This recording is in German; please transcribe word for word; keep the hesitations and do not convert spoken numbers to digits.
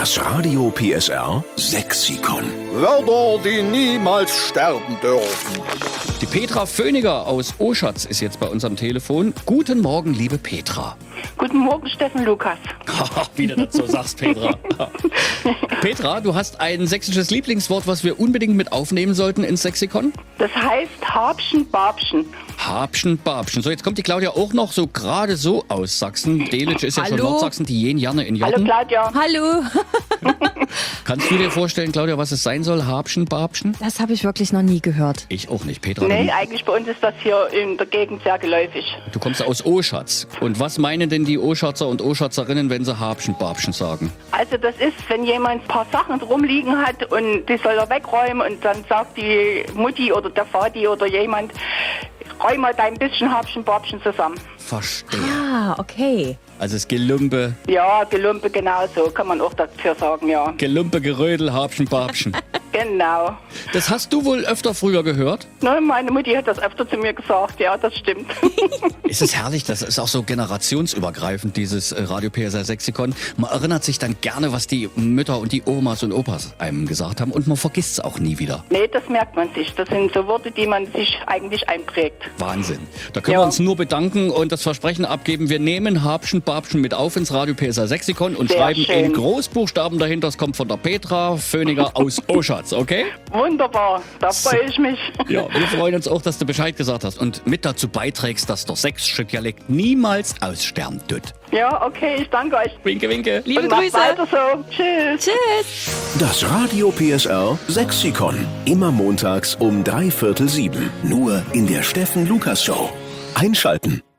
Das Radio P S R Sexikon. Wörter, die niemals sterben dürfen. Die Petra Föhniger aus Oschatz ist jetzt bei uns am Telefon. Guten Morgen, liebe Petra. Guten Morgen, Steffen Lukas. Wie du das so sagst, Petra. Petra, du hast ein sächsisches Lieblingswort, was wir unbedingt mit aufnehmen sollten ins Sexikon? Das heißt Habschen, Babschen. Habschen, Babschen. So, jetzt kommt die Claudia auch noch so gerade so aus Sachsen. Delitzsch ist ja schon Hallo? Nordsachsen, die gehen gerne in Hallo Jordan. Claudia. Hallo, Kannst du dir vorstellen, Claudia, was es sein soll? Habschen, Babschen? das habe ich wirklich noch nie gehört. Ich auch nicht. Petra, Nee, du, eigentlich bei uns ist das hier in der Gegend sehr geläufig. du kommst aus Oschatz. Und was meinen denn die Oschatzer und Oschatzerinnen, wenn sie Habschen, Babschen sagen? Also das ist, wenn jemand ein paar Sachen rumliegen hat und die soll er wegräumen und dann sagt die Mutti oder der Vati oder jemand, räum mal dein bisschen Habschen, Babschen zusammen. Verstehe. Ah, okay. Also das Gelumpe, Ja, Gelumpe genauso, kann man auch dafür sagen, ja. Gelumpe, Gerödel, Habschen, Babschen. Genau. Das hast du wohl öfter früher gehört? Ne, meine Mutti hat das öfter zu mir gesagt, ja, das stimmt. Es ist herrlich, das ist auch so generationsübergreifend, dieses äh, Radio P S R Sexikon. Man erinnert sich dann gerne, was die Mütter und die Omas und Opas einem gesagt haben und man vergisst es auch nie wieder. Nee, das merkt man sich. Das sind so Worte, die man sich eigentlich einprägt. Wahnsinn. Da können Ja. wir uns nur bedanken und das Versprechen abgeben, wir nehmen Habschen, Babschen mit auf ins Radio P S R Sexikon und Sehr schreiben schön. in Großbuchstaben dahinter, es kommt von der Petra Föhniger aus Oschatz, okay? Wunderbar, da freue ich mich. Ja, wir freuen uns auch, dass du Bescheid gesagt hast und mit dazu beiträgst, dass der sächsische Dialekt niemals aussterben tut. Ja, okay, ich danke euch. Winke, winke. Liebe Und macht Grüße. weiter so. Tschüss. Tschüss. Das Radio P S R Sexikon. Immer montags um drei Viertel sieben. Nur in der Steffen Lukas Show. Einschalten.